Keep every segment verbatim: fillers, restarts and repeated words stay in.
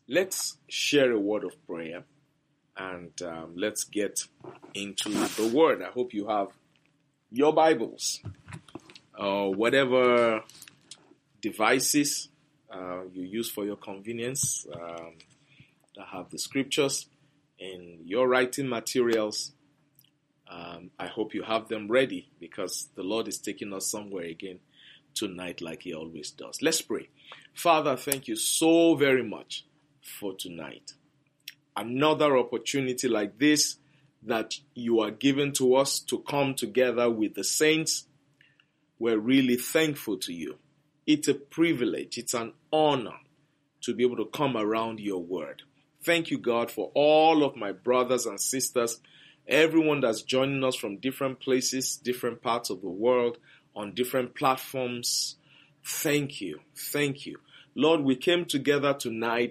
Let's share a word of prayer and um, let's get into the word. I hope you have your Bibles or whatever devices uh, you use for your convenience um, that have the scriptures in your writing materials. Um, I hope you have them ready because the Lord is taking us somewhere again tonight like he always does. Let's pray. Father, thank you so very much for tonight. Another opportunity like this that you are giving to us to come together with the saints. We're really thankful to you. It's a privilege. It's an honor to be able to come around your word. Thank you, God, for all of my brothers and sisters, everyone that's joining us from different places, different parts of the world, on different platforms. Thank you. Thank you. Lord, we came together tonight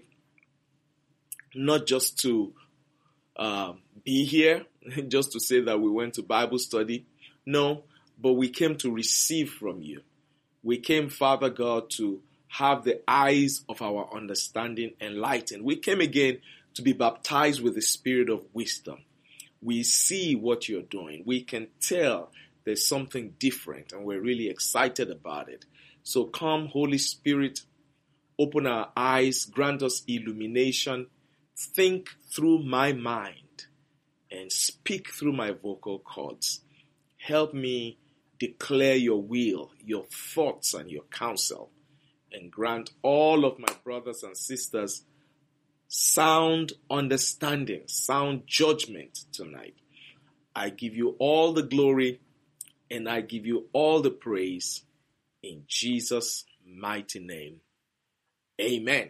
not just to uh, be here, just to say that we went to Bible study. No, but we came to receive from you. We came, Father God, to have the eyes of our understanding enlightened. We came again to be baptized with the spirit of wisdom. We see what you're doing. We can tell there's something different, and we're really excited about it. So come, Holy Spirit, open our eyes, grant us illumination, think through my mind, and speak through my vocal cords. Help me declare your will, your thoughts, and your counsel, and grant all of my brothers and sisters sound understanding, sound judgment tonight. I give you all the glory and I give you all the praise in Jesus' mighty name. Amen.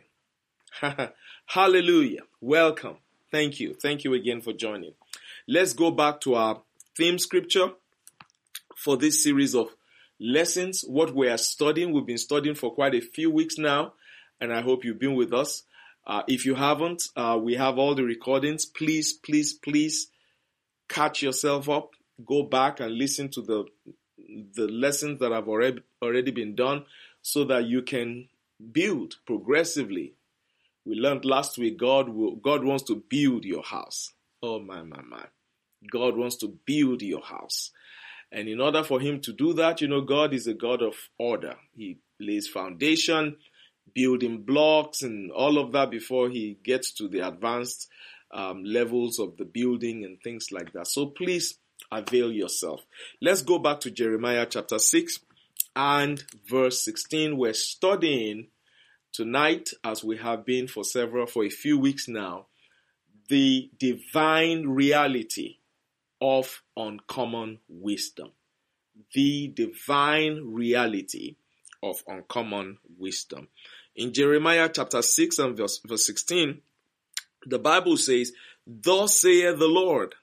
Hallelujah. Welcome. Thank you. Thank you again for joining. Let's go back to our theme scripture for this series of lessons. What we are studying, we've been studying for quite a few weeks now, and I hope you've been with us. Uh, if you haven't, uh, we have all the recordings. Please, please, please catch yourself up. Go back and listen to the the lessons that have already already been done so that you can build progressively. We learned last week God will, God wants to build your house. Oh, my, my, my. God wants to build your house. And in order for him to do that, you know, God is a God of order. He lays foundation, building blocks and all of that before he gets to the advanced um, levels of the building and things like that. So please avail yourself. Let's go back to Jeremiah chapter six and verse sixteen. We're studying tonight, as we have been for several, for a few weeks now, the divine reality of uncommon wisdom. The divine reality of uncommon wisdom. In Jeremiah chapter six and verse, verse sixteen, the Bible says, "Thus saith the Lord,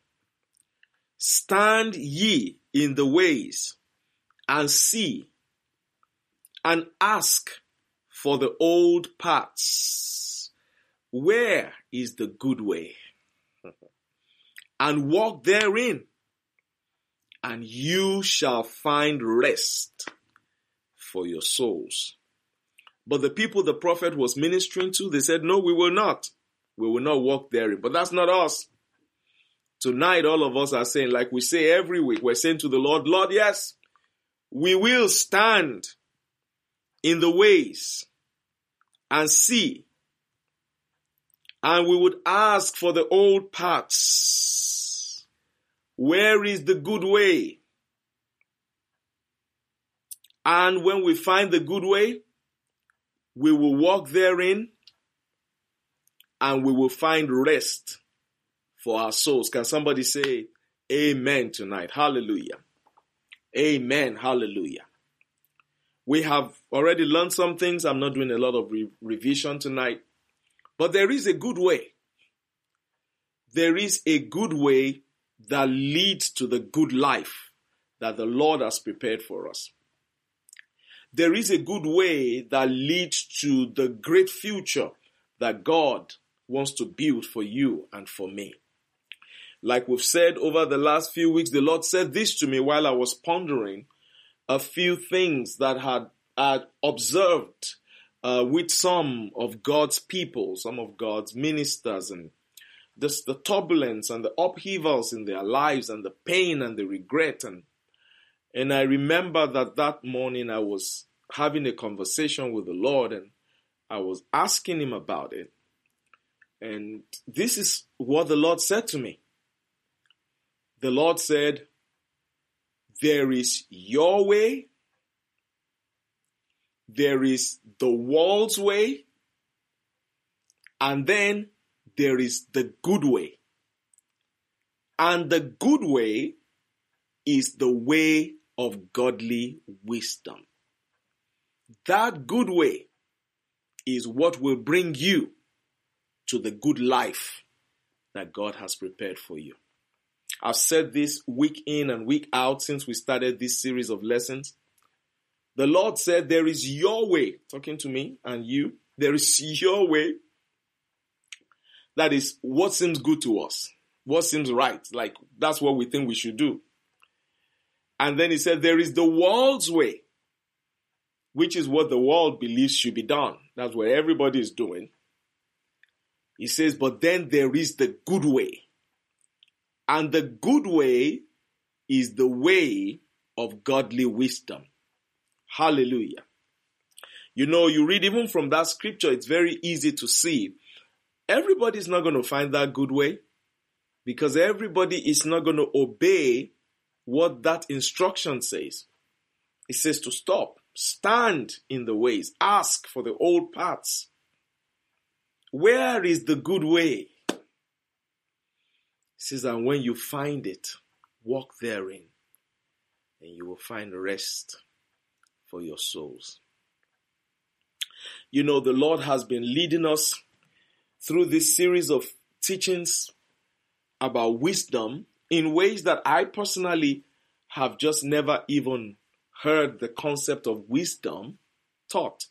stand ye in the ways, and see, and ask for the old paths. Where is the good way? And walk therein, and you shall find rest for your souls." But the people the prophet was ministering to, they said, no, we will not. We will not walk therein. But that's not us. Tonight, all of us are saying, like we say every week, we're saying to the Lord, Lord, yes, we will stand in the ways and see. And we would ask for the old paths. Where is the good way? And when we find the good way, we will walk therein and we will find rest for our souls. Can somebody say amen tonight? Hallelujah. Amen. Hallelujah. We have already learned some things. I'm not doing a lot of re- revision tonight. But there is a good way. There is a good way that leads to the good life that the Lord has prepared for us. There is a good way that leads to the great future that God wants to build for you and for me. Like we've said over the last few weeks, the Lord said this to me while I was pondering a few things that had, had observed uh, with some of God's people, some of God's ministers, and this, the turbulence and the upheavals in their lives and the pain and the regret. And, and I remember that that morning I was having a conversation with the Lord, and I was asking him about it. And this is what the Lord said to me. The Lord said, there is your way, there is the world's way, and then there is the good way. And the good way is the way of godly wisdom. That good way is what will bring you to the good life that God has prepared for you. I've said this week in and week out since we started this series of lessons. The Lord said, there is your way, talking to me and you, there is your way. That is what seems good to us, what seems right, like that's what we think we should do. And then he said, there is the world's way, which is what the world believes should be done. That's what everybody is doing. He says, but then there is the good way. And the good way is the way of godly wisdom. Hallelujah. You know, you read even from that scripture, it's very easy to see. Everybody's not going to find that good way, because everybody is not going to obey what that instruction says. It says to stop, stand in the ways, ask for the old paths. Where is the good way? It says, and when you find it, walk therein, and you will find rest for your souls. You know, the Lord has been leading us through this series of teachings about wisdom in ways that I personally have just never even heard the concept of wisdom taught.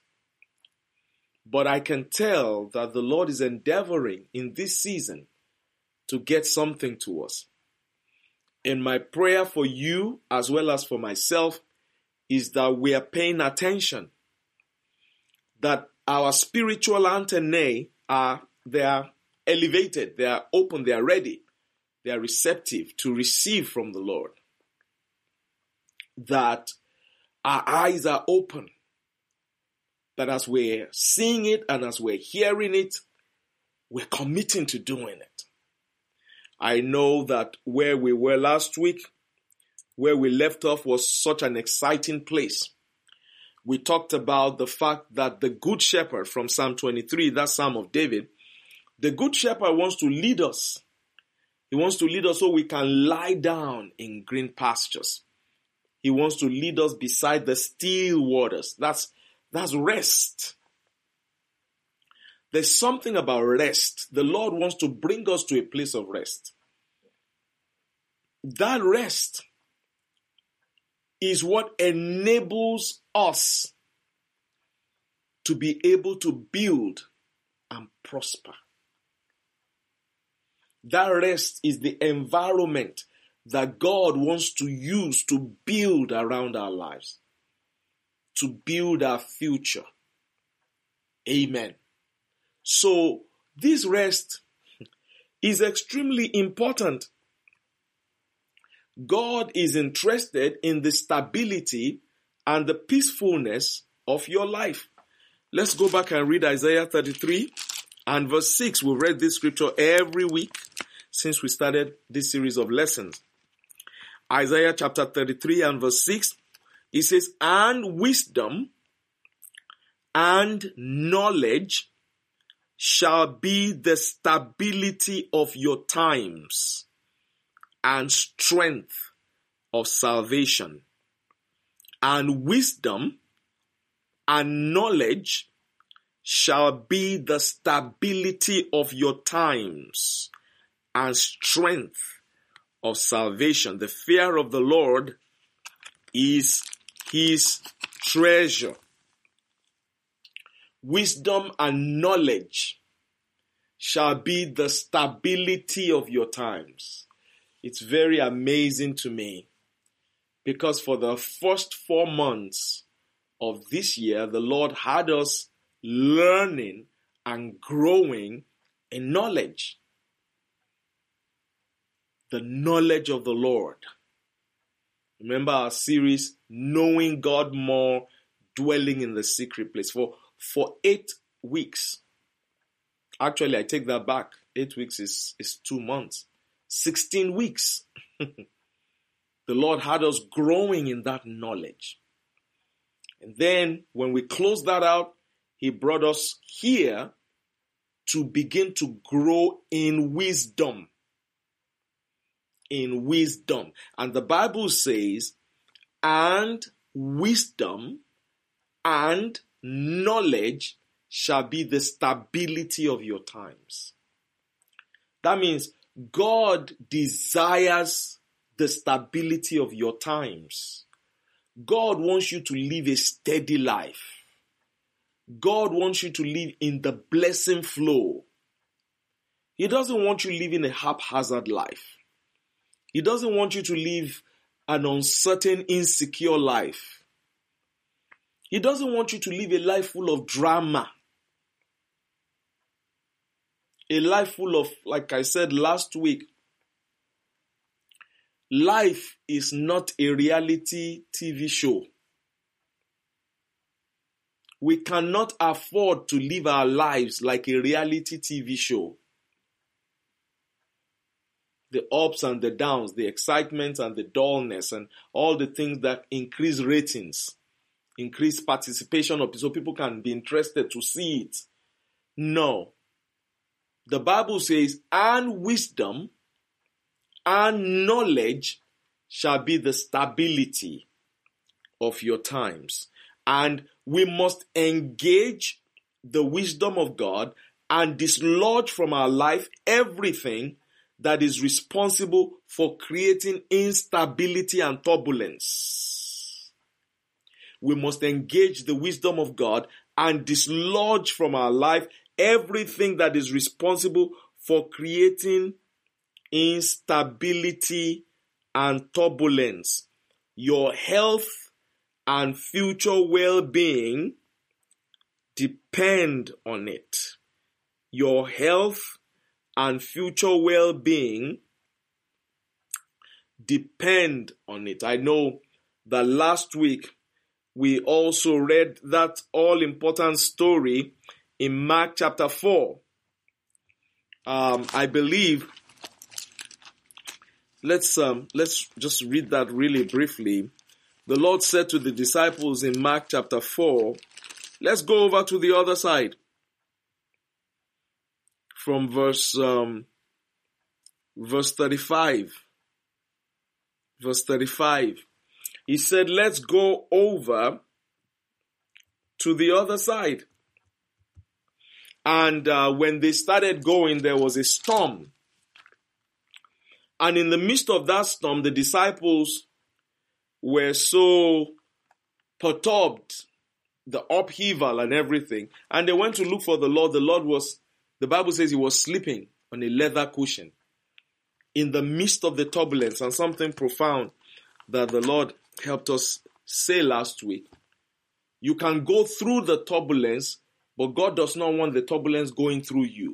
But I can tell that the Lord is endeavoring in this season to get something to us. And my prayer for you as well as for myself is that we are paying attention, that our spiritual antennae are they are elevated, they are open, they are ready, they are receptive to receive from the Lord. That our eyes are open, that as we're seeing it and as we're hearing it, we're committing to doing it. I know that where we were last week, where we left off, was such an exciting place. We talked about the fact that the Good Shepherd from Psalm twenty-three, that Psalm of David, the Good Shepherd wants to lead us. He wants to lead us so we can lie down in green pastures. He wants to lead us beside the still waters. That's, that's rest. There's something about rest. The Lord wants to bring us to a place of rest. That rest is what enables us to be able to build and prosper. That rest is the environment that God wants to use to build around our lives, to build our future. Amen. So this rest is extremely important. God is interested in the stability and the peacefulness of your life. Let's go back and read Isaiah thirty-three and verse six. We've read this scripture every week since we started this series of lessons. Isaiah chapter thirty-three and verse six, it says, and wisdom and knowledge shall be the stability of your times and strength of salvation. And wisdom and knowledge shall be the stability of your times and strength of salvation. The fear of the Lord is his treasure. Wisdom and knowledge shall be the stability of your times. It's very amazing to me because for the first four months of this year, the Lord had us learning and growing in knowledge. The knowledge of the Lord. Remember our series, Knowing God More, Dwelling in the Secret Place. For, for eight weeks. Actually, I take that back. Eight weeks is, is two months. Sixteen weeks. The Lord had us growing in that knowledge. And then when we closed that out, He brought us here to begin to grow in wisdom. In wisdom. And the Bible says, and wisdom and knowledge shall be the stability of your times. That means God desires the stability of your times. God wants you to live a steady life. God wants you to live in the blessing flow. He doesn't want you living a haphazard life. He doesn't want you to live an uncertain, insecure life. He doesn't want you to live a life full of drama. A life full of, like I said last week, life is not a reality T V show. We cannot afford to live our lives like a reality T V show. The ups and the downs, the excitement and the dullness, and all the things that increase ratings, increase participation of so people can be interested to see it. No. The Bible says, and wisdom and knowledge shall be the stability of your times. And we must engage the wisdom of God and dislodge from our life everything that is responsible for creating instability and turbulence. We must engage the wisdom of God and dislodge from our life everything that is responsible for creating instability and turbulence. Your health and future well-being depend on it. Your health and future well-being depend on it. I know that last week we also read that all-important story in Mark chapter four. Um, I believe, let's um, let's just read that really briefly. The Lord said to the disciples in Mark chapter four, let's go over to the other side. From verse um, verse thirty-five. Verse thirty-five. He said, let's go over to the other side. And uh, when they started going, there was a storm. And in the midst of that storm, the disciples were so perturbed, the upheaval and everything. And they went to look for the Lord. The Lord was, the Bible says he was sleeping on a leather cushion in the midst of the turbulence. And something profound that the Lord helped us say last week. You can go through the turbulence, but God does not want the turbulence going through you.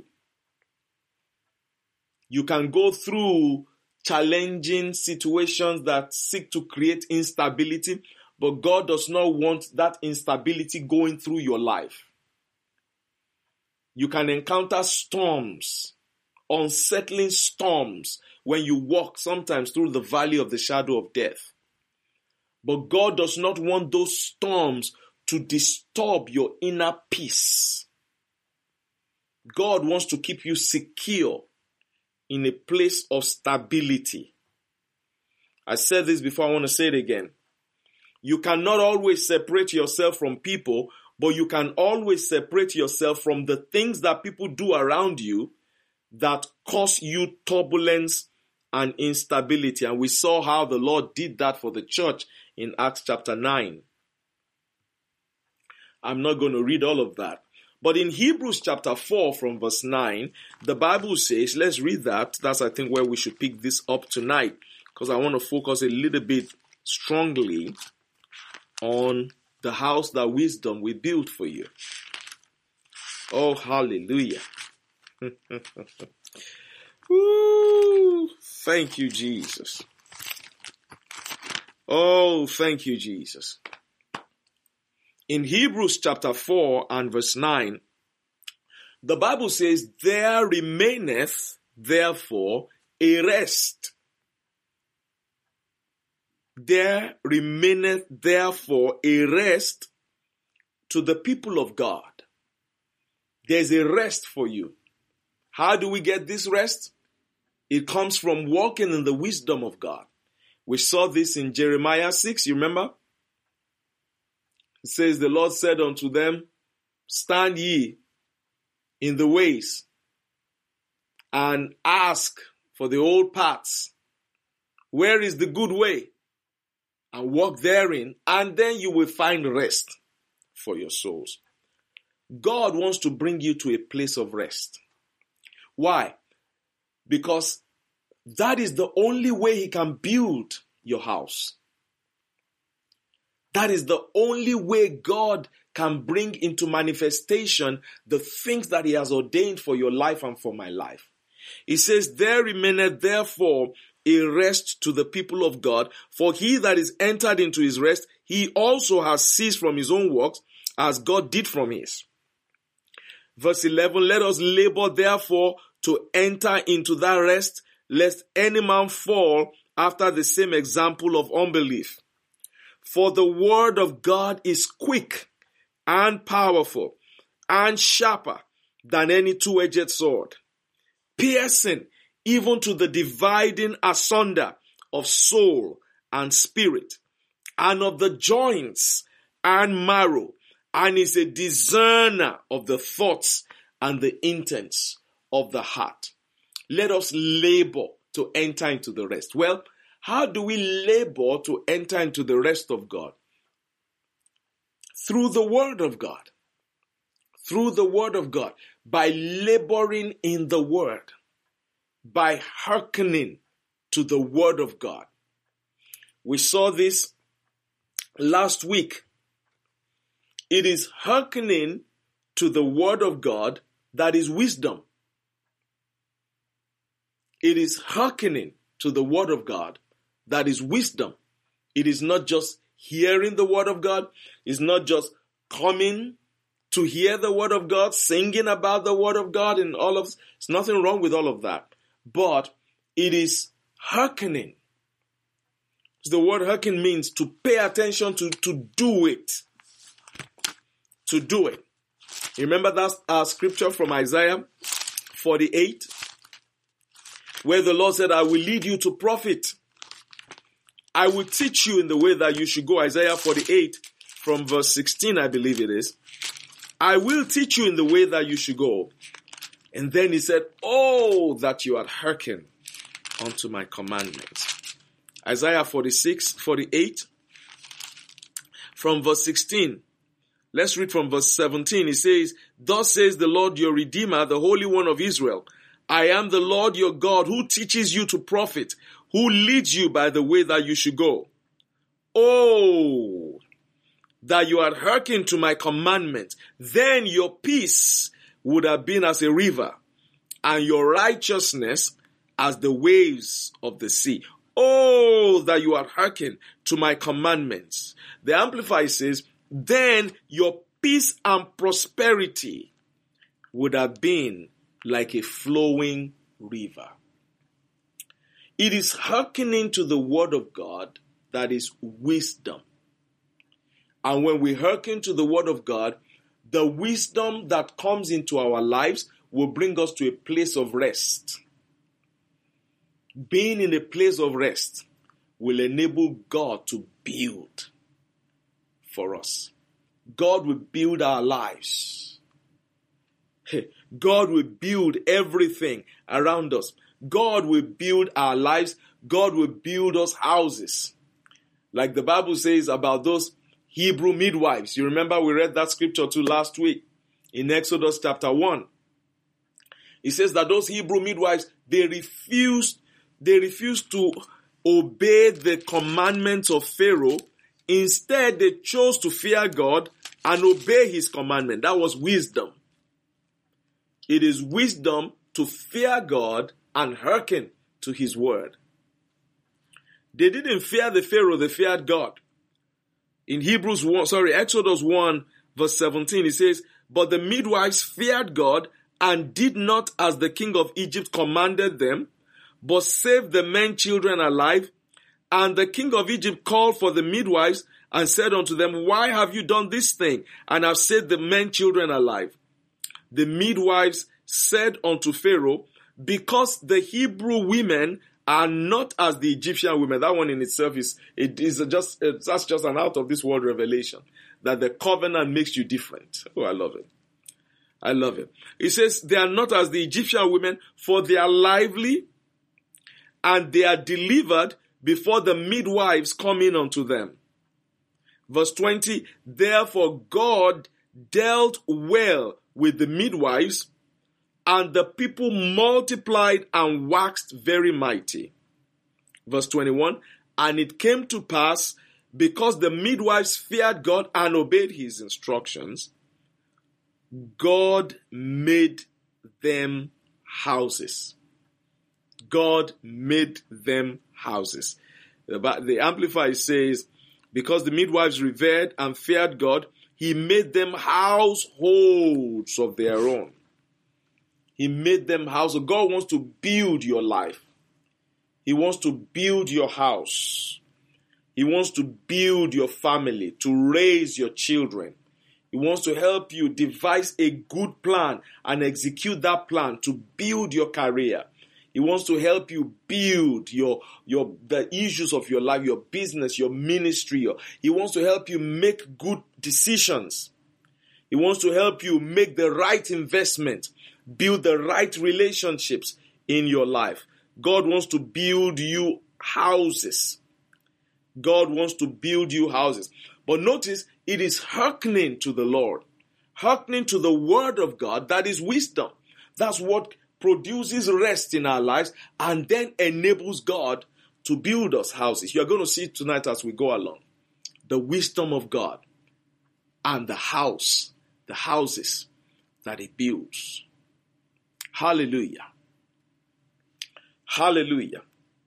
You can go through challenging situations that seek to create instability, but God does not want that instability going through your life. You can encounter storms, unsettling storms, when you walk sometimes through the valley of the shadow of death. But God does not want those storms to disturb your inner peace. God wants to keep you secure in a place of stability. I said this before, I want to say it again. You cannot always separate yourself from people, but you can always separate yourself from the things that people do around you that cause you turbulence and instability. And we saw how the Lord did that for the church in Acts chapter nine. I'm not going to read all of that. But in Hebrews chapter four from verse nine, the Bible says, let's read that. That's, I think, where we should pick this up tonight, because I want to focus a little bit strongly on the house that wisdom will build for you. Oh, hallelujah. Woo. Thank you, Jesus. Oh, thank you, Jesus. In Hebrews chapter four and verse nine, the Bible says, there remaineth therefore a rest. There remaineth therefore a rest to the people of God. There's a rest for you. How do we get this rest? It comes from walking in the wisdom of God. We saw this in Jeremiah six, you remember? It says, the Lord said unto them, stand ye in the ways and ask for the old paths. Where is the good way? And walk therein, and then you will find rest for your souls. God wants to bring you to a place of rest. Why? Because that is the only way He can build your house. That is the only way God can bring into manifestation the things that He has ordained for your life and for my life. He says, there remaineth therefore a rest to the people of God, for he that is entered into his rest, he also has ceased from his own works, as God did from his. Verse eleven, let us labor therefore to enter into that rest, lest any man fall after the same example of unbelief. For the word of God is quick and powerful and sharper than any two-edged sword, piercing even to the dividing asunder of soul and spirit, and of the joints and marrow, and is a discerner of the thoughts and the intents of the heart. Let us labor to enter into the rest. Well, how do we labor to enter into the rest of God? Through the Word of God. Through the Word of God. By laboring in the Word. By hearkening to the Word of God. We saw this last week. It is hearkening to the Word of God that is wisdom. It is hearkening to the Word of God that is wisdom. It is not just hearing the Word of God. It's not just coming to hear the Word of God, singing about the Word of God and all of, there's nothing wrong with all of that. But it is hearkening. The word hearken means to pay attention to, to do it. To do it. Remember that uh, scripture from Isaiah forty-eight? Where the Lord said, I will lead you to profit. I will teach you in the way that you should go. Isaiah forty-eight from verse sixteen, I believe it is. I will teach you in the way that you should go. And then he said, oh, that you had hearkened unto my commandments. Isaiah forty-six, forty-eight, from verse sixteen. Let's read from verse seventeen. He says, thus says the Lord your Redeemer, the Holy One of Israel. I am the Lord your God who teaches you to profit, who leads you by the way that you should go. Oh, that you had hearkened to my commandment, then your peace would have been as a river, and your righteousness as the waves of the sea. Oh, that you had hearkened to my commandments. The Amplified says, then your peace and prosperity would have been like a flowing river. It is hearkening to the word of God that is wisdom. And when we hearken to the word of God, the wisdom that comes into our lives will bring us to a place of rest. Being in a place of rest will enable God to build for us. God will build our lives. God will build everything around us. God will build our lives. God will build us houses. Like the Bible says about those Hebrew midwives. You remember we read that scripture too last week in Exodus chapter one. It says that those Hebrew midwives, they refused, they refused to obey the commandments of Pharaoh. Instead, they chose to fear God and obey his commandment. That was wisdom. It is wisdom to fear God and hearken to his word. They didn't fear the Pharaoh, they feared God. In Hebrews one, sorry, Exodus one, verse seventeen, it says, but the midwives feared God and did not as the king of Egypt commanded them, but saved the men children alive. And the king of Egypt called for the midwives and said unto them, why have you done this thing, and have saved the men children alive? The midwives said unto Pharaoh, because the Hebrew women are not as the Egyptian women. That one in itself is, it is just, it's, that's just an out of this world revelation, that the covenant makes you different. Oh, I love it. I love it. It says, they are not as the Egyptian women, for they are lively, and they are delivered before the midwives come in unto them. Verse twenty, therefore God dealt well with the midwives, and the people multiplied and waxed very mighty. Verse twenty-one, and it came to pass, because the midwives feared God and obeyed his instructions, God made them houses. God made them houses. The, the Amplified says, because the midwives revered and feared God, he made them households of their own. He made them houses. God wants to build your life. He wants to build your house. He wants to build your family, to raise your children. He wants to help you devise a good plan and execute that plan to build your career. He wants to help you build your, your, the issues of your life, your business, your ministry. Your, he wants to help you make good decisions. He wants to help you make the right investment, build the right relationships in your life. God wants to build you houses. God wants to build you houses. But notice, it is hearkening to the Lord, hearkening to the word of God. That is wisdom. That's what produces rest in our lives and then enables God to build us houses. You're going to see tonight as we go along the wisdom of God and the house, the houses that he builds. Hallelujah. Hallelujah.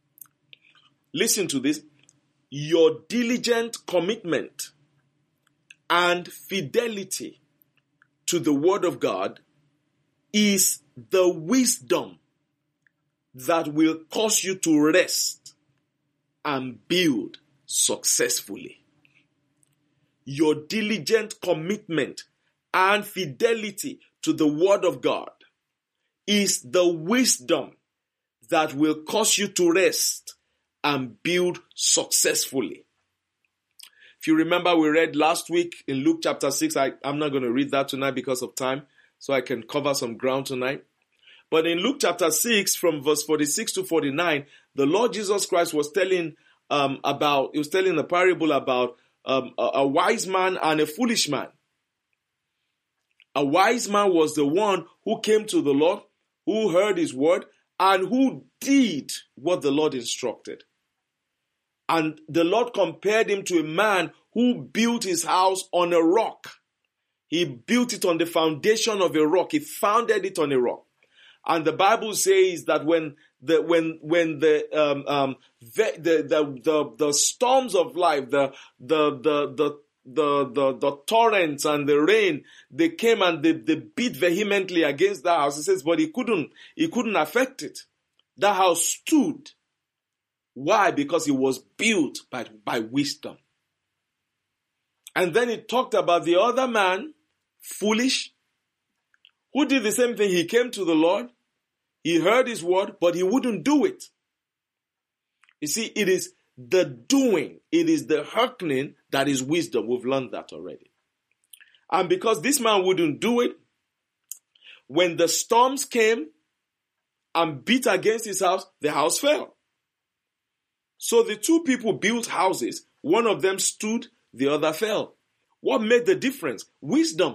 Listen to this. Your diligent commitment and fidelity to the word of God is the wisdom that will cause you to rest and build successfully. Your diligent commitment and fidelity to the word of God is the wisdom that will cause you to rest and build successfully. If you remember, we read last week in Luke chapter six. I, I'm not going to read that tonight because of time, so I can cover some ground tonight. But in Luke chapter six, from verse forty-six to forty-nine, the Lord Jesus Christ was telling um, about, he was telling a parable about um, a, a wise man and a foolish man. A wise man was the one who came to the Lord, who heard his word, and who did what the Lord instructed. And the Lord compared him to a man who built his house on a rock. He built it on the foundation of a rock. He founded it on a rock. And the Bible says that when the when when the um, um the, the the the the storms of life, the the the the the the, the torrents and the rain, they came and they, they beat vehemently against that house. He says, but he couldn't he couldn't affect it. That house stood. Why? Because it was built by, by wisdom. And then it talked about the other man, foolish, who did the same thing. He came to the Lord. He heard his word, but he wouldn't do it. You see, it is the doing, it is the hearkening that is wisdom. We've learned that already. And because this man wouldn't do it, when the storms came and beat against his house, the house fell. So the two people built houses. One of them stood, the other fell. What made the difference? Wisdom.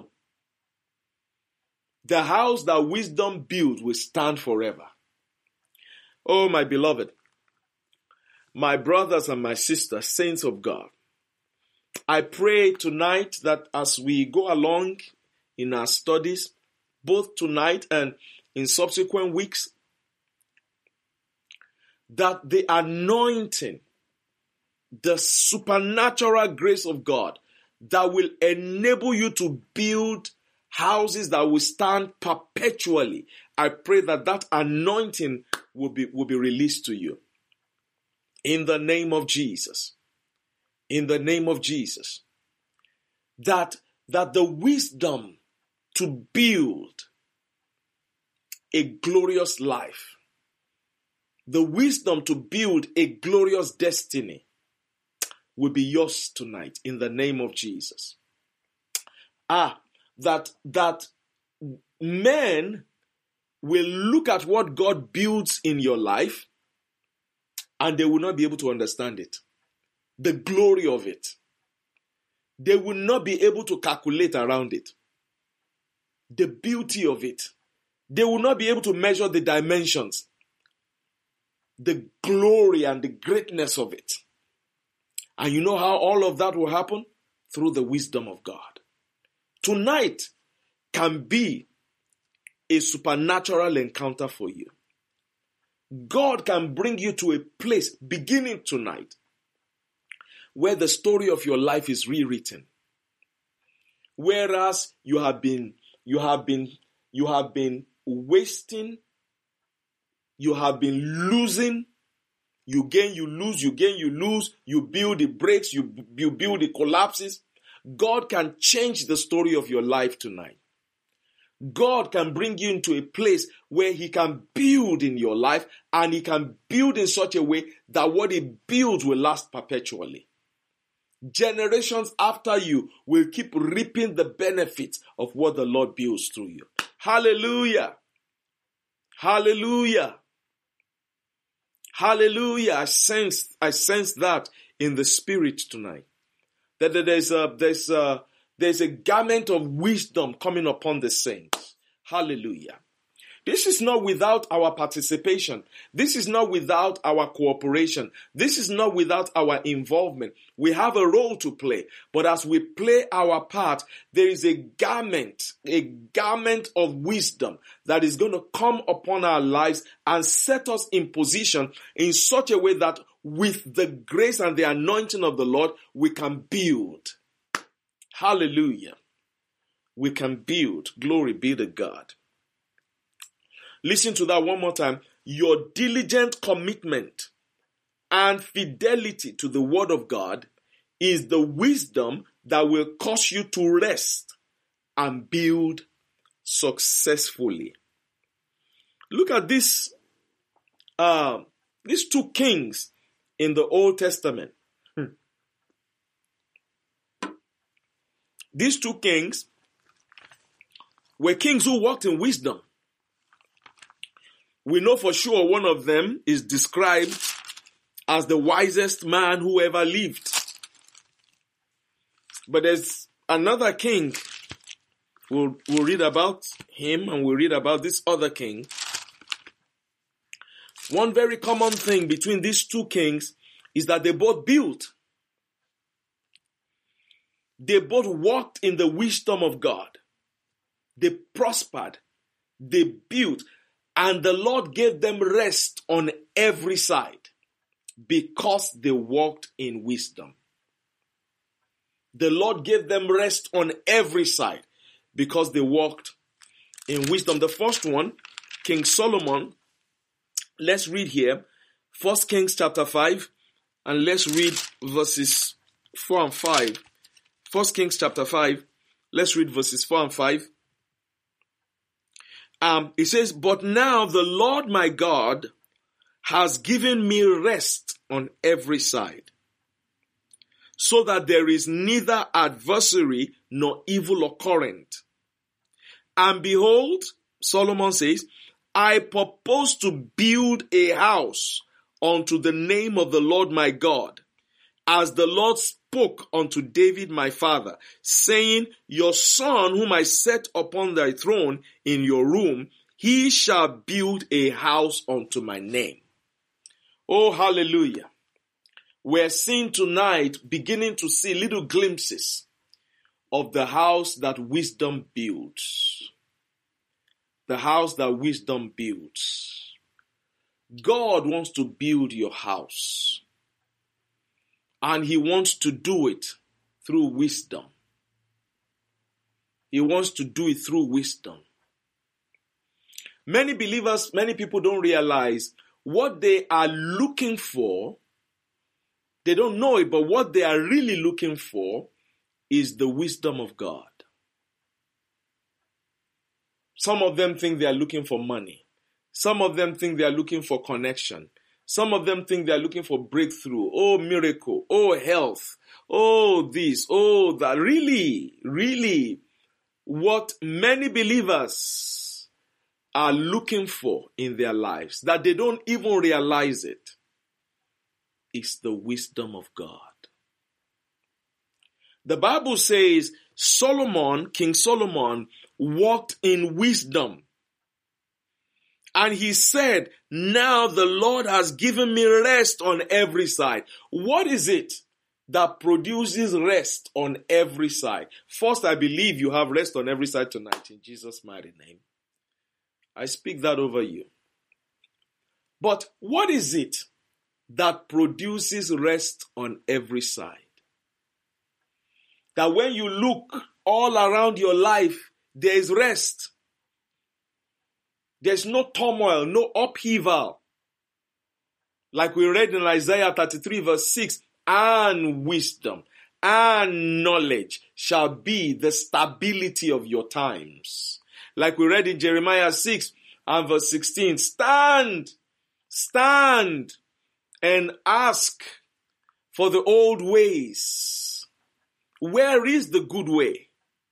The house that wisdom builds will stand forever. Oh, my beloved, my brothers and my sisters, saints of God, I pray tonight that as we go along in our studies, both tonight and in subsequent weeks, that the anointing, the supernatural grace of God that will enable you to build houses that will stand perpetually, I pray that that anointing will be, will be released to you. In the name of Jesus. In the name of Jesus. That, that the wisdom to build a glorious life, the wisdom to build a glorious destiny will be yours tonight in the name of Jesus. Ah, that, that men will look at what God builds in your life and they will not be able to understand it. The glory of it. They will not be able to calculate around it. The beauty of it. They will not be able to measure the dimensions. The glory and the greatness of it. And you know how all of that will happen? Through the wisdom of God. Tonight can be a supernatural encounter for you. God can bring you to a place beginning tonight where the story of your life is rewritten. Whereas you have been, you have been, you have been wasting, you have been losing, you gain, you lose, you gain, you lose, you build, it breaks, you, you build, it collapses. God can change the story of your life tonight. God can bring you into a place where He can build in your life, and He can build in such a way that what He builds will last perpetually. Generations after you will keep reaping the benefits of what the Lord builds through you. Hallelujah. Hallelujah. Hallelujah. I sense, I sense that in the spirit tonight. That there's a, there's a, there's a garment of wisdom coming upon the saints. Hallelujah. This is not without our participation. This is not without our cooperation. This is not without our involvement. We have a role to play. But as we play our part, there is a garment, a garment of wisdom that is going to come upon our lives and set us in position in such a way that with the grace and the anointing of the Lord, we can build. Hallelujah. We can build. Glory be to God. Listen to that one more time. Your diligent commitment and fidelity to the word of God is the wisdom that will cause you to rest and build successfully. Look at this, uh, these two kings in the Old Testament. Hmm. These two kings were kings who walked in wisdom. We know for sure one of them is described as the wisest man who ever lived. But there's another king. We'll, we'll read about him and we'll read about this other king. One very common thing between these two kings is that they both built. They both walked in the wisdom of God. They prospered. They built. And the Lord gave them rest on every side because they walked in wisdom. The Lord gave them rest on every side because they walked in wisdom. The first one, King Solomon, let's read here, First Kings chapter five, and let's read verses four and five. First Kings chapter five, let's read verses four and five. Um, it says, but now the Lord my God has given me rest on every side, so that there is neither adversary nor evil occurrent. And behold, Solomon says, I propose to build a house unto the name of the Lord my God, as the Lord spoke unto David my father, saying, your son whom I set upon thy throne in your room, he shall build a house unto my name. Oh, hallelujah. We're seeing tonight, beginning to see little glimpses of the house that wisdom builds. the house that wisdom builds. God wants to build your house. And he wants to do it through wisdom. He wants to do it through wisdom. Many believers, many people don't realize what they are looking for. They don't know it, but what they are really looking for is the wisdom of God. Some of them think they are looking for money. Some of them think they are looking for connection. Some of them think they are looking for breakthrough. Oh, miracle. Oh, health. Oh, this. Oh, that. Really, really, what many believers are looking for in their lives, that they don't even realize it, is the wisdom of God. The Bible says Solomon, King Solomon, walked in wisdom. And he said, now the Lord has given me rest on every side. What is it that produces rest on every side? First, I believe you have rest on every side tonight in Jesus' mighty name. I speak that over you. But what is it that produces rest on every side? That when you look all around your life, there is rest. There's no turmoil, no upheaval. Like we read in Isaiah thirty-three verse six, and wisdom and knowledge shall be the stability of your times. Like we read in Jeremiah six and verse sixteen, stand, stand and ask for the old ways. Where is the good way?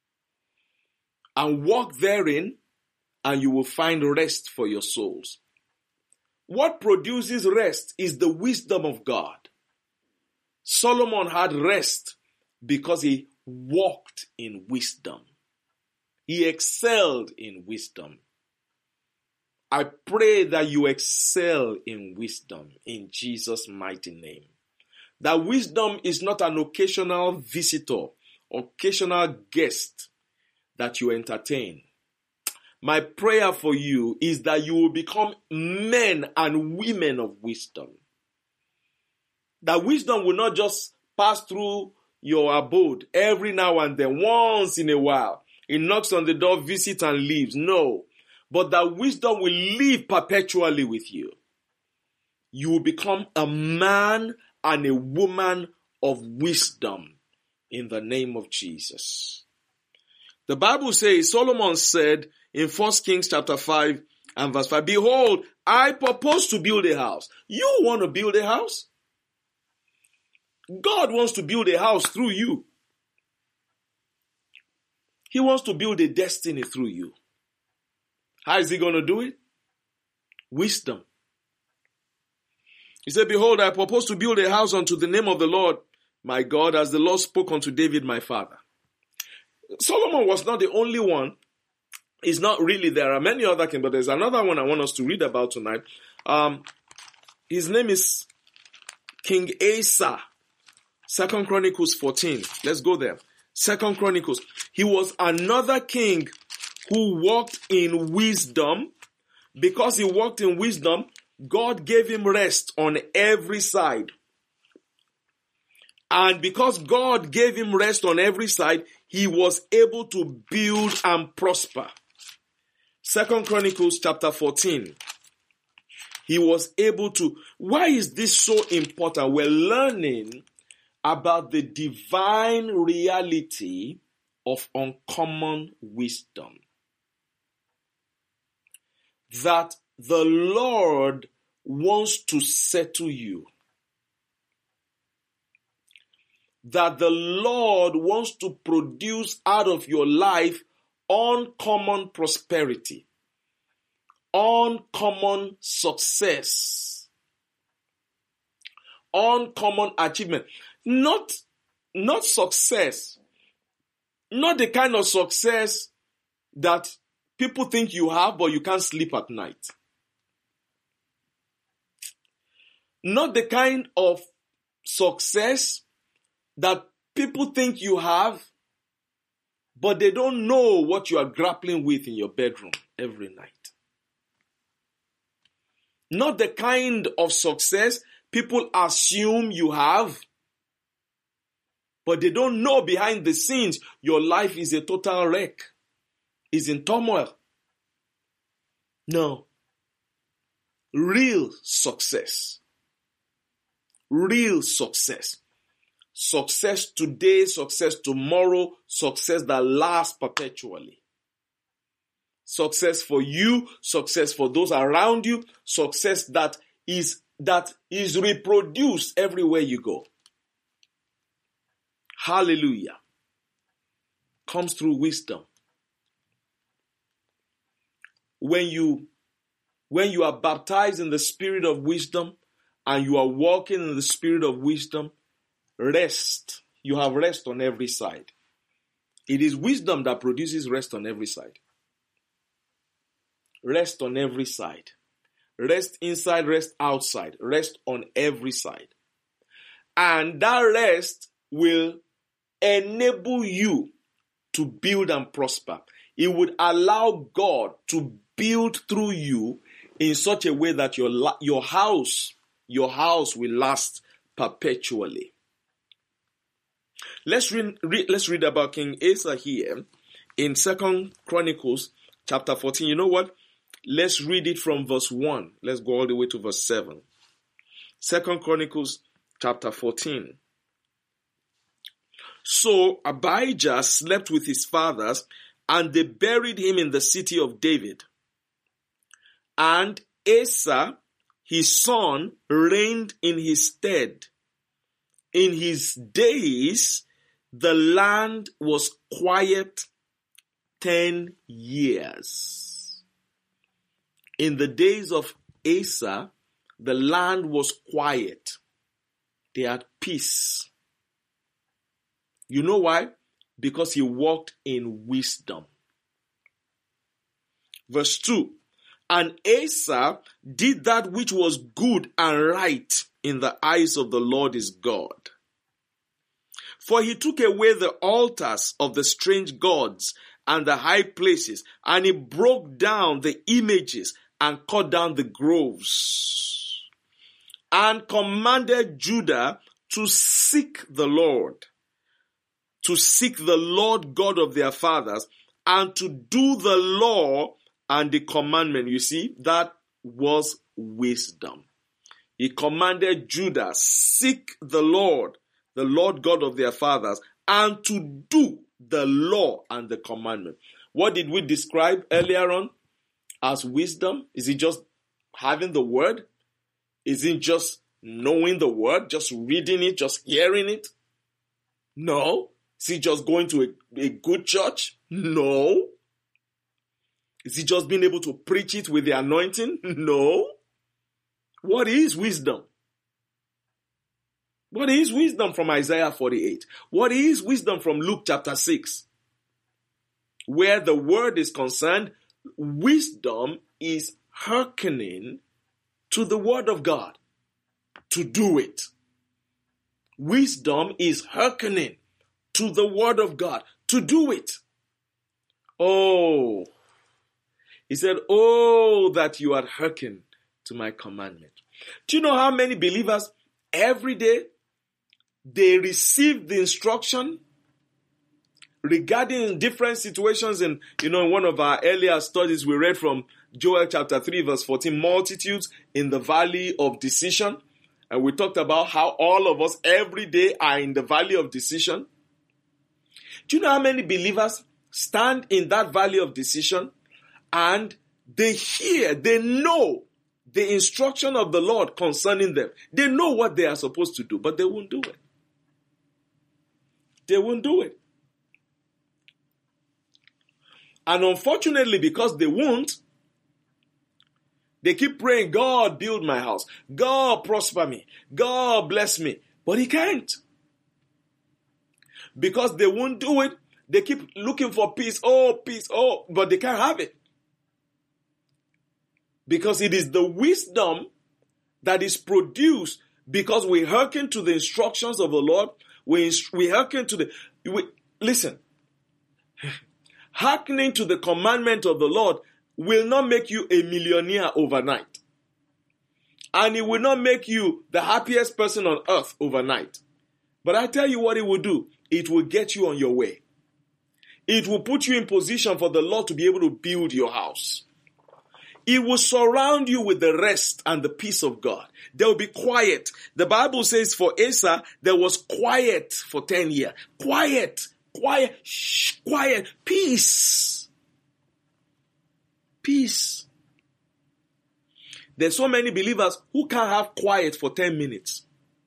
And walk therein, and you will find rest for your souls. What produces rest is the wisdom of God. Solomon had rest because he walked in wisdom. He excelled in wisdom. I pray that you excel in wisdom in Jesus' mighty name. That wisdom is not an occasional visitor, occasional guest that you entertain. My prayer for you is that you will become men and women of wisdom. That wisdom will not just pass through your abode every now and then, once in a while. It knocks on the door, visits and leaves. No. But that wisdom will live perpetually with you. You will become a man and a woman of wisdom in the name of Jesus. The Bible says, Solomon said in First Kings chapter five and verse five, behold, I propose to build a house. You want to build a house? God wants to build a house through you. He wants to build a destiny through you. How is he going to do it? Wisdom. He said, behold, I propose to build a house unto the name of the Lord, my God, as the Lord spoke unto David, my father. Solomon was not the only one. It's not really, there are many other kings, but there's another one I want us to read about tonight. Um, his name is King Asa. Second Chronicles fourteen. Let's go there. Second Chronicles. He was another king who walked in wisdom. Because he walked in wisdom, God gave him rest on every side. And because God gave him rest on every side, he was able to build and prosper. Second Chronicles chapter fourteen. He was able to. Why is this so important? We're learning about the divine reality of uncommon wisdom. That the Lord wants to settle you. That the Lord wants to produce out of your life uncommon prosperity, uncommon success, uncommon achievement. Not, not success, not the kind of success that people think you have, but you can't sleep at night. Not the kind of success that people think you have, but they don't know what you are grappling with in your bedroom. every night. Not the kind of success people assume you have, but they don't know behind the scenes your life is a total wreck, is in turmoil. No. Real success. Real success. Success today, success tomorrow, success that lasts perpetually. Success for you, success for those around you, success that is that is reproduced everywhere you go. Hallelujah. Comes through wisdom. When you when you are baptized in the spirit of wisdom and you are walking in the spirit of wisdom, rest. You have rest on every side. It is wisdom that produces rest on every side. Rest on every side. Rest inside, rest outside. Rest on every side. And that rest will enable you to build and prosper. It would allow God to build through you in such a way that your, your house, your house will last perpetually. Let's read, read, let's read about King Asa here in Second Chronicles chapter fourteen. You know what? Let's read it from verse one. Let's go all the way to verse seven. Second Chronicles chapter fourteen. So Abijah slept with his fathers, and they buried him in the city of David. And Asa, his son, reigned in his stead. In his days, the land was quiet ten years. In the days of Asa, the land was quiet. They had peace. You know why? Because he walked in wisdom. Verse two. And Asa did that which was good and right in the eyes of the Lord his God. For he took away the altars of the strange gods and the high places, and he broke down the images and cut down the groves, and commanded Judah to seek the Lord, to seek the Lord God of their fathers, and to do the law and the commandment. You see, that was wisdom. He commanded Judah, seek the Lord, the Lord God of their fathers, and to do the law and the commandment. What did we describe earlier on as wisdom? Is it just having the word? Is it just knowing the word, just reading it, just hearing it? No. Is it just going to a, a good church? No. Is it just being able to preach it with the anointing? No. What is wisdom? What is wisdom from Isaiah forty-eight? What is wisdom from Luke chapter six? Where the word is concerned, wisdom is hearkening to the word of God to do it. Wisdom is hearkening to the word of God to do it. Oh, he said, oh, that you had hearkened to my commandment. Do you know how many believers every day they receive the instruction regarding different situations? And, you know, in one of our earlier studies, we read from Joel chapter three, verse fourteen, multitudes in the valley of decision. And we talked about how all of us every day are in the valley of decision. Do you know how many believers stand in that valley of decision and they hear, they know the instruction of the Lord concerning them? They know what they are supposed to do, but they won't do it. They won't do it. And unfortunately, because they won't, they keep praying, God, build my house. God, prosper me. God, bless me. But he can't. Because they won't do it, they keep looking for peace. Oh, peace. Oh, but they can't have it. Because it is the wisdom that is produced because we hearken to the instructions of the Lord. We, we hearken to the... We, listen. Hearkening to the commandment of the Lord will not make you a millionaire overnight. And it will not make you the happiest person on earth overnight. But I tell you what it will do. It will get you on your way. It will put you in position for the Lord to be able to build your house. It will surround you with the rest and the peace of God. There will be quiet. The Bible says for Asa, there was quiet for ten years. Quiet, quiet, shh, quiet, peace. Peace. There's so many believers who can't have quiet for ten minutes.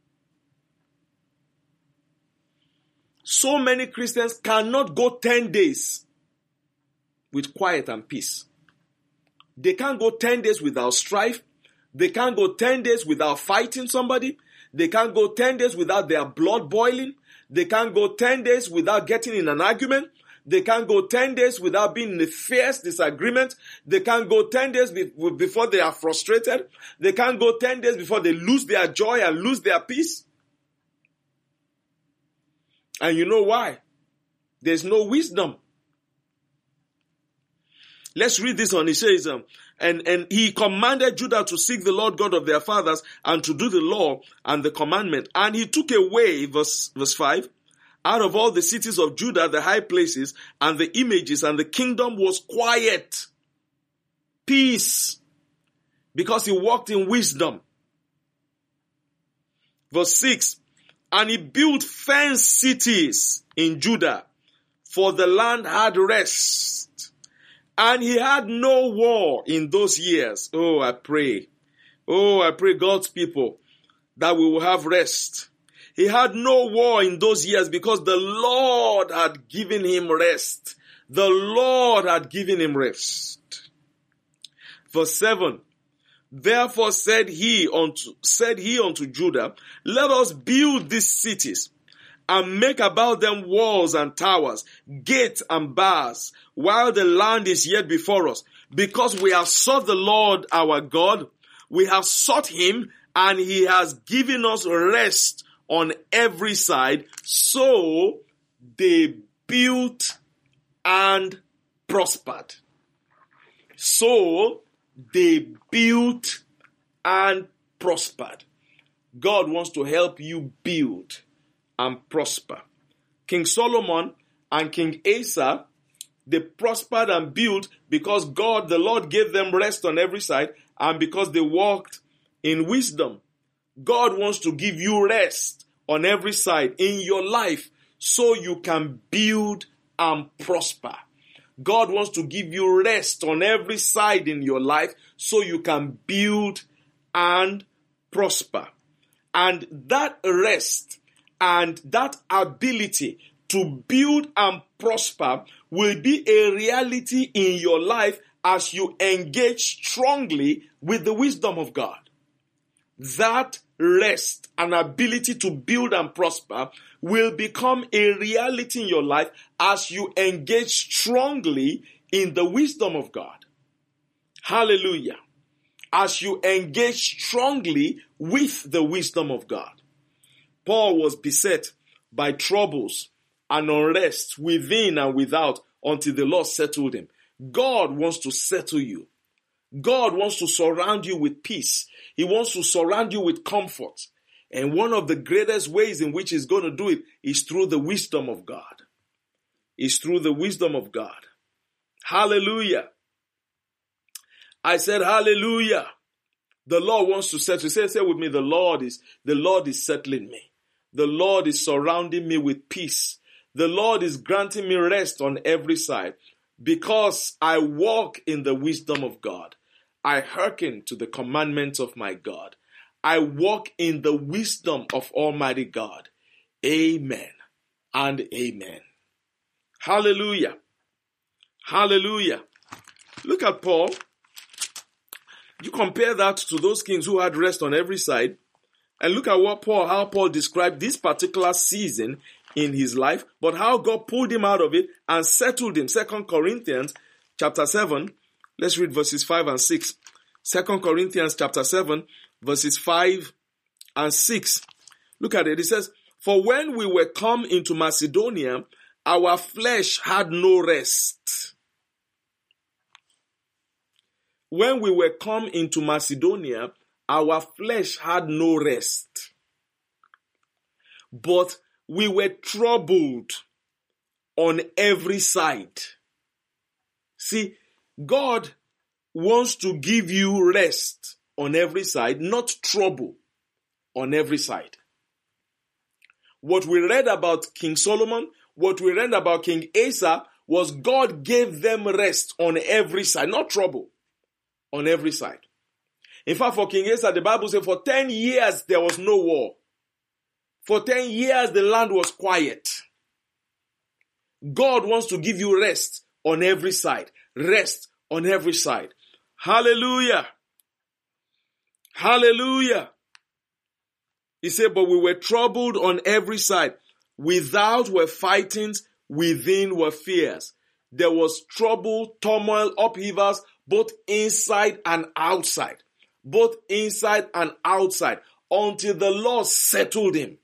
So many Christians cannot go ten days with quiet and peace. They can't go ten days without strife. They can't go ten days without fighting somebody. They can't go ten days without their blood boiling. They can't go ten days without getting in an argument. They can't go ten days without being in a fierce disagreement. They can't go ten days be- before they are frustrated. They can't go ten days before they lose their joy and lose their peace. And you know why? There's no wisdom. Let's read this one. He says, um, and, and he commanded Judah to seek the Lord God of their fathers and to do the law and the commandment. And he took away, verse, verse five, out of all the cities of Judah, the high places and the images, and the kingdom was quiet. Peace. Because he walked in wisdom. Verse six, and he built fenced cities in Judah, for the land had rest. And he had no war in those years. Oh, I pray. Oh, I pray God's people that we will have rest. He had no war in those years because the Lord had given him rest. The Lord had given him rest. Verse seven. Therefore said he unto, said he unto Judah, let us build these cities and make about them walls and towers, gates and bars, while the land is yet before us. Because we have sought the Lord our God, we have sought him, and he has given us rest on every side. So they built and prospered. So they built and prospered. God wants to help you build and prosper. King Solomon and King Asa, they prospered and built because God, the Lord, gave them rest on every side and because they walked in wisdom. God wants to give you rest on every side in your life so you can build and prosper. God wants to give you rest on every side in your life so you can build and prosper. And that rest and that ability to build and prosper will be a reality in your life as you engage strongly with the wisdom of God. That rest and ability to build and prosper will become a reality in your life as you engage strongly in the wisdom of God. Hallelujah. As you engage strongly with the wisdom of God. Paul was beset by troubles and unrest within and without until the Lord settled him. God wants to settle you. God wants to surround you with peace. He wants to surround you with comfort. And one of the greatest ways in which he's going to do it is through the wisdom of God. It's through the wisdom of God. Hallelujah. I said hallelujah. The Lord wants to settle. Say, say with me, the Lord is, the Lord is settling me. The Lord is surrounding me with peace. The Lord is granting me rest on every side because I walk in the wisdom of God. I hearken to the commandments of my God. I walk in the wisdom of Almighty God. Amen and amen. Hallelujah. Hallelujah. Look at Paul. You compare that to those kings who had rest on every side. And look at what Paul, how Paul described this particular season in his life, but how God pulled him out of it and settled him. Second Corinthians chapter seven. Let's read verses five and six. Second Corinthians chapter seven, verses five and six. Look at it. It says, for when we were come into Macedonia, our flesh had no rest. when we were come into Macedonia, our flesh had no rest, but we were troubled on every side. See, God wants to give you rest on every side, not trouble on every side. What we read about King Solomon, what we read about King Asa, was God gave them rest on every side, not trouble, on every side. In fact, for King Asa, the Bible says for ten years there was no war. For ten years the land was quiet. God wants to give you rest on every side. Rest on every side. Hallelujah. Hallelujah. He said, but we were troubled on every side. Without were fightings, within were fears. There was trouble, turmoil, upheavals, both inside and outside. Both inside and outside. Until the Lord settled him.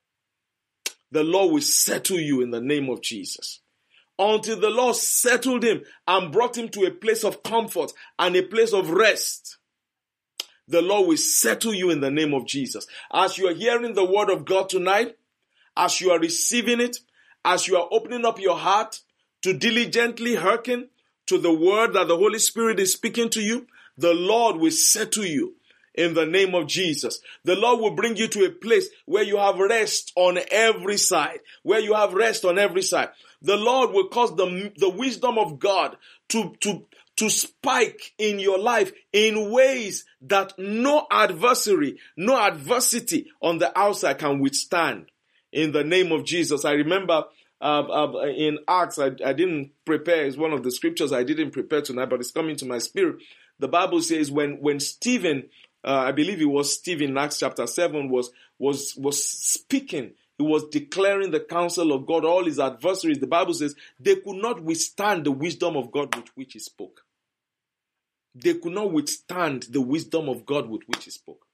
The Lord will settle you in the name of Jesus. Until the Lord settled him and brought him to a place of comfort and a place of rest. The Lord will settle you in the name of Jesus. As you are hearing the word of God tonight, as you are receiving it, as you are opening up your heart to diligently hearken to the word that the Holy Spirit is speaking to you, the Lord will settle you in the name of Jesus. The Lord will bring you to a place where you have rest on every side, where you have rest on every side. The Lord will cause the, the wisdom of God to, to, to spike in your life in ways that no adversary, no adversity on the outside can withstand. In the name of Jesus. I remember uh, uh, in Acts, I, I didn't prepare. It's one of the scriptures I didn't prepare tonight, but it's coming to my spirit. The Bible says when, when Stephen, uh, I believe it was Stephen in Acts chapter seven, was, was, was speaking. He was declaring the counsel of God, all his adversaries. The Bible says they could not withstand the wisdom of God with which he spoke. They could not withstand the wisdom of God with which he spoke.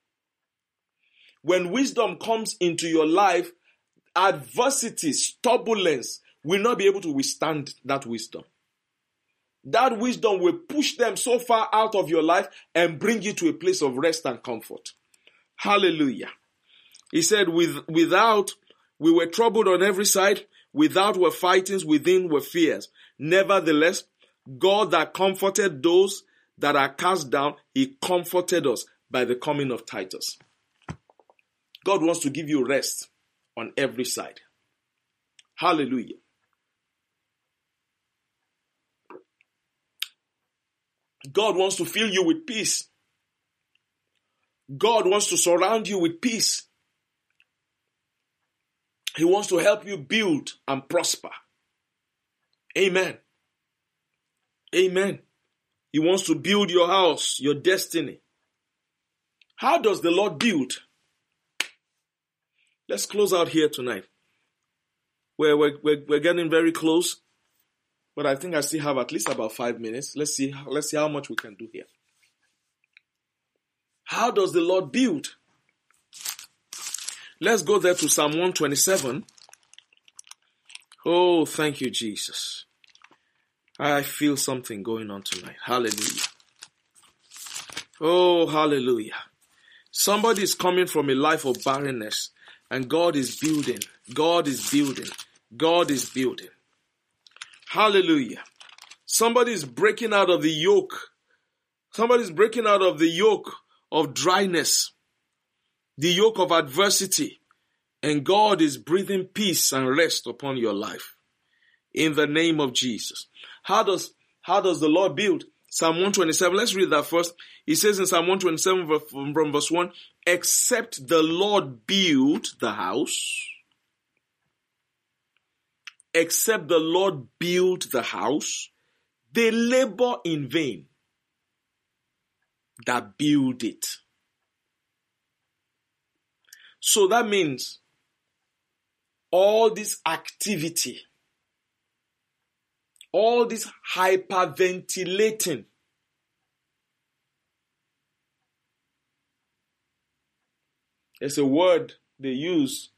When wisdom comes into your life, adversities, turbulence will not be able to withstand that wisdom. That wisdom will push them so far out of your life and bring you to a place of rest and comfort. Hallelujah. He said, With, without, we were troubled on every side. Without were fightings, within were fears. Nevertheless, God that comforted those that are cast down, he comforted us by the coming of Titus. God wants to give you rest on every side. Hallelujah. God wants to fill you with peace. God wants to surround you with peace. He wants to help you build and prosper. Amen. Amen. He wants to build your house, your destiny. How does the Lord build? Let's close out here tonight. We're, we're, we're, we're getting very close, but I think I still have at least about five minutes. Let's see, let's see how much we can do here. How does the Lord build? Let's go there to Psalm one twenty-seven. Oh, thank you, Jesus. I feel something going on tonight. Hallelujah. Oh, hallelujah. Somebody is coming from a life of barrenness, and God is building. God is building. God is building. Hallelujah. Somebody is breaking out of the yoke. Somebody is breaking out of the yoke of dryness, the yoke of adversity, and God is breathing peace and rest upon your life. In the name of Jesus. How does, how does the Lord build? Psalm one twenty-seven, let's read that first. He says in Psalm one twenty-seven from verse one, except the Lord build the house, except the Lord build the house, they labor in vain that build it. So that means all this activity, all this hyperventilating, it's a word they use.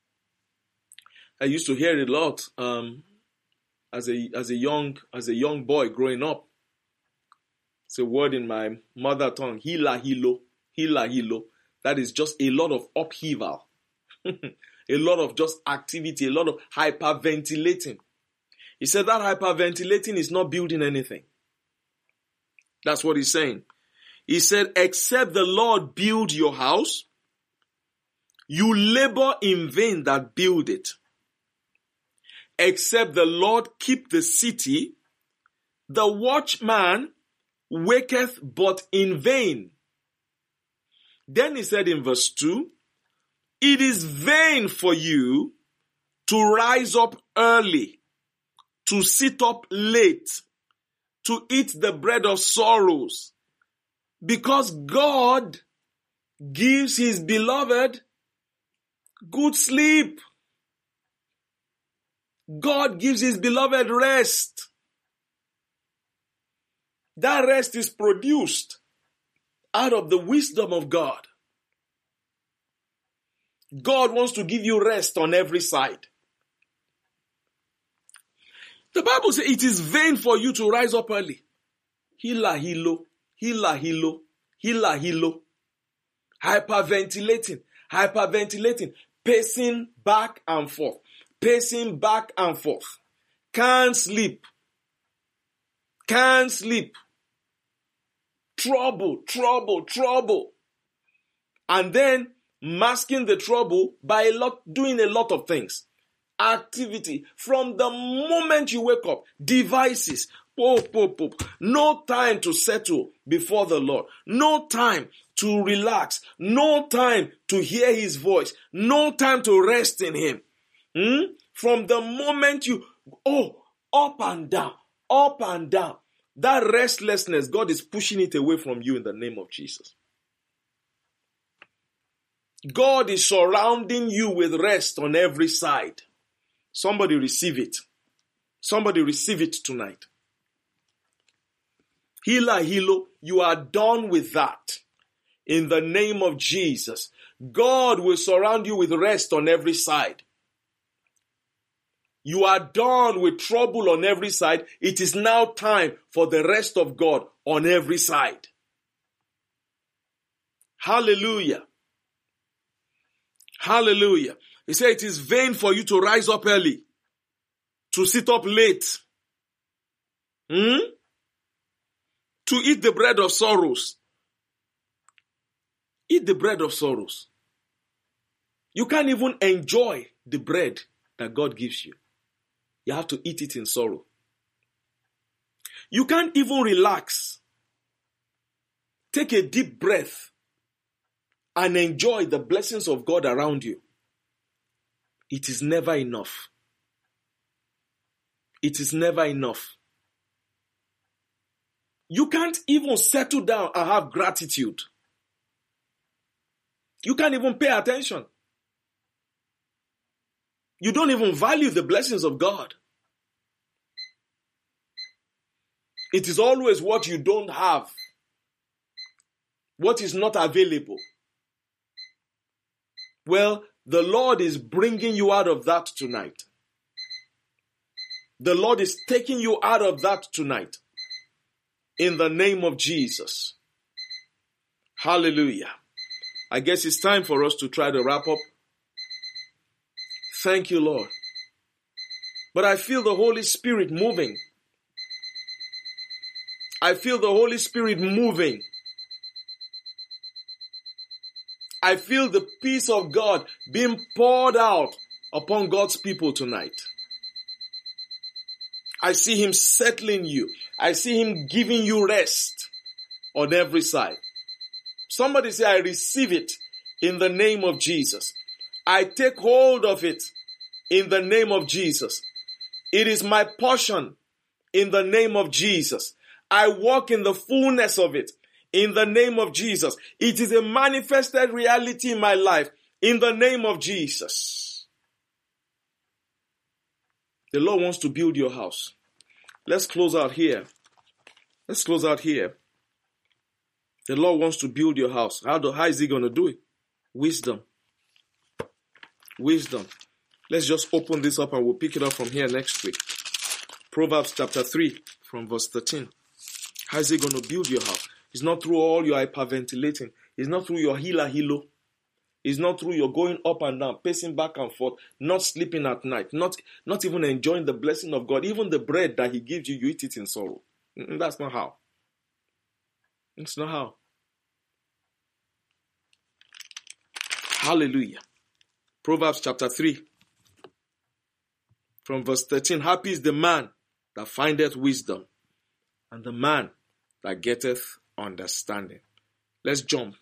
I used to hear it a lot um, as a as a young as a young boy growing up. It's a word in my mother tongue. Hila hilo. Hila hilo. That is just a lot of upheaval. A lot of just activity. A lot of hyperventilating. He said that hyperventilating is not building anything. That's what he's saying. He said, except the Lord build your house, you labor in vain that build it. Except the Lord keep the city, the watchman waketh but in vain. Then he said in verse two, it is vain for you to rise up early, to sit up late, to eat the bread of sorrows, because God gives his beloved good sleep. God gives his beloved rest. That rest is produced out of the wisdom of God. God wants to give you rest on every side. The Bible says it is vain for you to rise up early. Hila hilo, hila hilo, hila hilo. Hyperventilating, hyperventilating, pacing back and forth, pacing back and forth. Can't sleep. Can't sleep. Trouble, trouble, trouble. And then masking the trouble by a lot, doing a lot of things. Activity. From the moment you wake up, devices. Pop, pop, pop. No time to settle before the Lord. No time to relax. No time to hear his voice. No time to rest in him. Hmm? From the moment you, oh, up and down, up and down. That restlessness, God is pushing it away from you in the name of Jesus. God is surrounding you with rest on every side. Somebody receive it. Somebody receive it tonight. Hila hilo, you are done with that. In the name of Jesus, God will surround you with rest on every side. You are done with trouble on every side. It is now time for the rest of God on every side. Hallelujah. Hallelujah. He said it is vain for you to rise up early, to sit up late, hmm? to eat the bread of sorrows. Eat the bread of sorrows. You can't even enjoy the bread that God gives you. You have to eat it in sorrow. You can't even relax. Take a deep breath and enjoy the blessings of God around you. It is never enough. It is never enough. You can't even settle down and have gratitude. You can't even pay attention. You don't even value the blessings of God. It is always what you don't have, what is not available. Well, the Lord is bringing you out of that tonight. The Lord is taking you out of that tonight. In the name of Jesus. Hallelujah. I guess it's time for us to try to wrap up. Thank you, Lord. But I feel the Holy Spirit moving. I feel the Holy Spirit moving. I feel the peace of God being poured out upon God's people tonight. I see him settling you. I see him giving you rest on every side. Somebody say, I receive it in the name of Jesus. I take hold of it in the name of Jesus. It is my portion in the name of Jesus. I walk in the fullness of it in the name of Jesus. It is a manifested reality in my life in the name of Jesus. The Lord wants to build your house. Let's close out here. Let's close out here. The Lord wants to build your house. How, do, how is he going to do it? Wisdom. Wisdom. Let's just open this up and we'll pick it up from here next week. Proverbs chapter three from verse thirteen. How is he going to build your house? It's not through all your hyperventilating. It's not through your hila hilo. It's not through your going up and down, pacing back and forth, not sleeping at night, not, not even enjoying the blessing of God. Even the bread that he gives you, you eat it in sorrow. That's not how. That's not how. Hallelujah. Proverbs chapter three. From verse thirteen. Happy is the man that findeth wisdom, and the man that getteth understanding. Let's jump.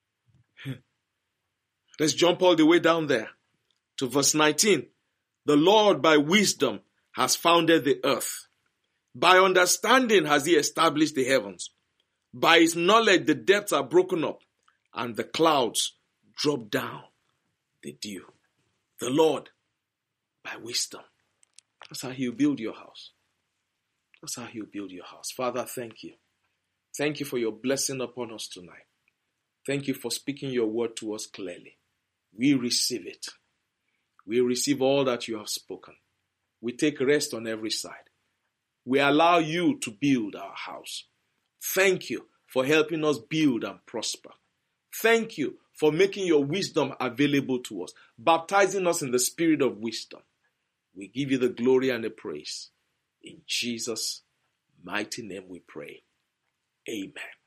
Let's jump all the way down there to verse nineteen. The Lord by wisdom has founded the earth. By understanding has he established the heavens. By his knowledge the depths are broken up, and the clouds drop down the dew. The Lord by wisdom. That's how he'll build your house. That's how he'll build your house. Father, thank you. Thank you for your blessing upon us tonight. Thank you for speaking your word to us clearly. We receive it. We receive all that you have spoken. We take rest on every side. We allow you to build our house. Thank you for helping us build and prosper. Thank you for making your wisdom available to us, baptizing us in the spirit of wisdom. We give you the glory and the praise. In Jesus' mighty name we pray. Amen.